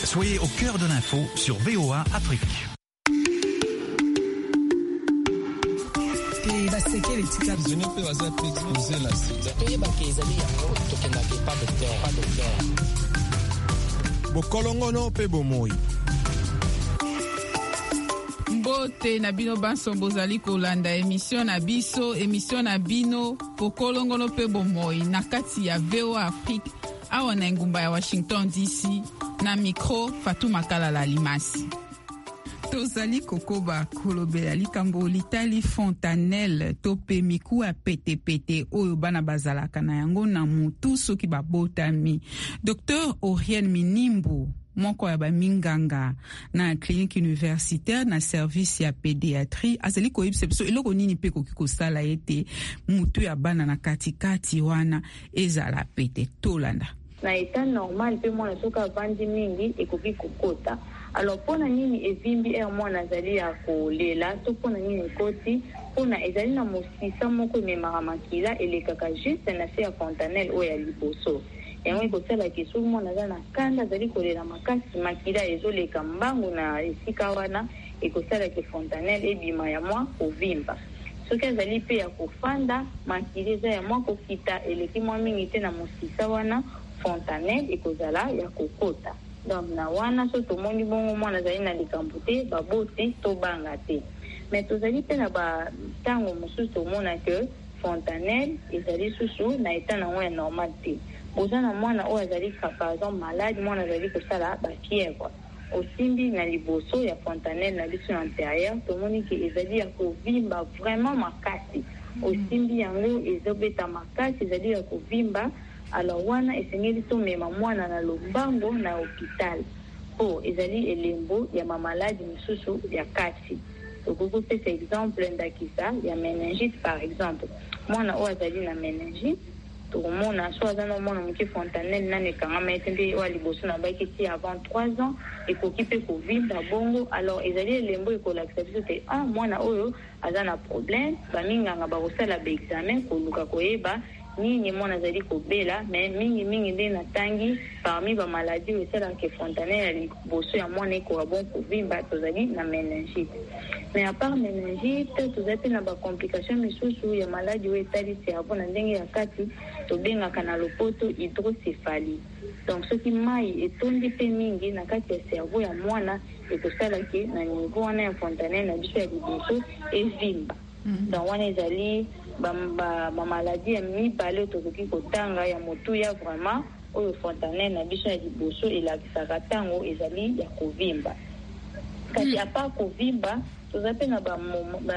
soyez au cœur de l'info sur VOA Afrique. Bokolongono pe bomoi. Mbote na bino banso bozali kolanda émission na biso, émission na bino Bokolongono pe bomoi na kati ya VOA Afrique awa na ngumba ya Washington DC na micro Fatuma Kalala Limasi. Tozali kokoba kolobela likambo litali fontanelle tope miku a pete oyo bana bazalaka na yango na mutu soki babotami. Dr Oriel Minimbu moko ya baminganga na clinique universitaire na service ya pédiatrie azali koyebisa biso eloko nini pe koki kosala ete mutu ya bana na katikati wana ezala pete tolanda. Na état normal pe mwana soka vandi mingi ekoki kokota. Alors pona nini evimbi mwana azali ya kolela to pona nini koti pona ezali na mosisa moko memaka makila elekaka juste na se ya fontanelle oyo ya liboso. Yango ekosala kesu mwana aza na kanda azali kolela makasi makila ezoleka mbangu na esika wana ekosala ke fontanelle ebima ya mwa kovimba. Soki azali pe ya kofanda makila eza ya mwa kokita eleki mwa mingi te na mosisa wana fontanelle ekozala ya kokota. Donc na wana so tomoni bongo mwana azali na likambo te baboti to banga te. Mais tozali pe na ba tango mosusu tomona ke fontanelle ezali susu na état na ya normal te. Bozana mwana oyo azali par exemple malade mwana azali kosala bafièvre. Osimbi na liboso ya fontanelle na biso antérieure tomoni ke ezali ya kovimba vraiment makasi. Osimbi yango ezobeta makasi ezali ya kovimba. Alors wana esengeli tomema mwana na lombango na hôpital po ezali elembo ya mamaladi misusu ya kati. Tokoki pesa exemple ndakisa ya meningite par exemple. Mwana oyo azali na meningite tokomona so aza na mwana moke fontanelle nane ekangama ete nde oyo liboso na baki ti avant 3 ans ekoki mpe kovimba bongo. Alors ezali elembo ekolakisa biso te mwana oyo aza na problème baminganga bakosala baexamen koluka koyeba nini mwana azali kobela mais mingi nde natangi parmi ba maladie esalaka fontanelle ya liboso ya mwana ekoka bon kovimba tozali na meningite. Mais à part meningite tozali na ba complication misusu ya maladie oyo etali cerveau na ndenge ya kati tobengaka na lopoto hydrocéphalie. Donc soki mai etondi pe mingi na kati ya cerveau ya mwana ekosalaki na niveau wana ya fontanelle na biso ya liboso evimba. Donc wana ezali ba maladie ya mibale tokoki kotanga ya motu ya vraiment oyo fontanelle na biso ya liboso elakisaka tango ezali ya kovimba. Kasi a part kovimba tozape na ba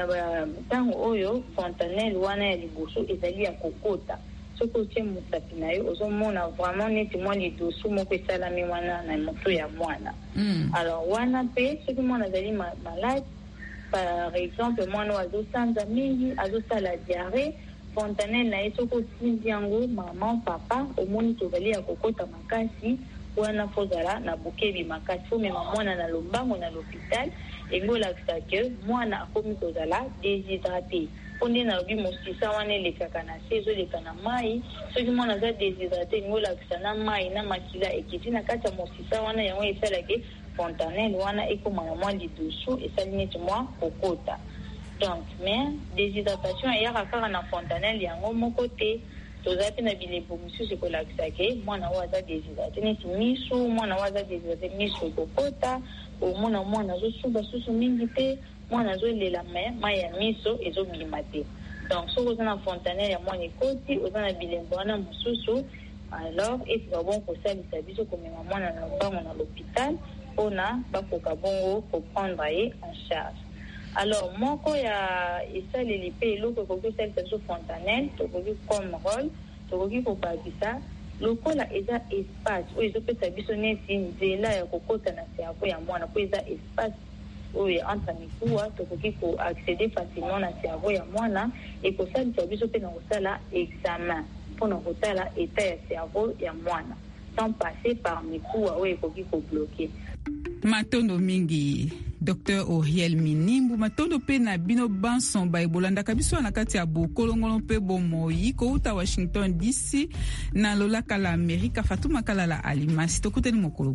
tango oyo fontanelle wana ya liboso ezali ya kokota. Soko tie mosapi na yo ozomona vraiment neti mwa lidosu moko esalami wana na motu ya mwana. Alors wana pe soki mwana azali malade par exemple mwana azosanza mingi azosala diarrhée fontanelle na esoko sinzi yango maman papa omoni tozali ya kokota makasi wana fozala na bokebi makasi fo mema mwana na lombango na l'hôpital engolakisa ke mwana akomi kozala déshydraté onde na lobi mosisa wana elekaka na se ezoleka na mai soki mwana aza déshydraté engolakisa na mai na makila ekiti na kati ya mosisa wana yango esalaki fontanelle wana ekoma na mwa lidusu esali neti mwa kokota. Donc mais déshydratation eyaka kaka na fontanelle yango moko te tozali pe na bilembo mosusu ekolakisa ke mwana oyo aza déshydraté neti miso mwana oyo aza déshydraté miso ekokota omona mwana azosuba susu mingi te mwana azolela mai ya miso ezobima te. Donc soki oza na fontanelle ya mwana ekoti oza na bilembo wana mosusu alors eza bon kosalisa biso komema mwana na lombango na l'hôpital mpona bakoka bongo koprendre ye en charge. Alors moko ya esaleli mpe eloko ekoki kosalisa biso fontanelle tokoki comme rôle tokoki kobakisa lokola eza espace oyo ezopesa biso neti nzela ya kokota na cerveau ya mwana po eza espace oyo entre mikuwa tokoki koaccéder facilement na cerveau ya mwana ekosalisa biso mpe na kosala examen mpona kotala état ya cerveau ya mwana sans passer par mikuwa oyo ekoki kobloke. Matondo mingi Dr Oriel Minimbu matondo pe na bino banson ba ebolandaka biso na kati ya bokolongolo pe bomoi kouta Washington DC na lolaka la Amerika Fatuma Kalala Alimasi tokuteni mokolo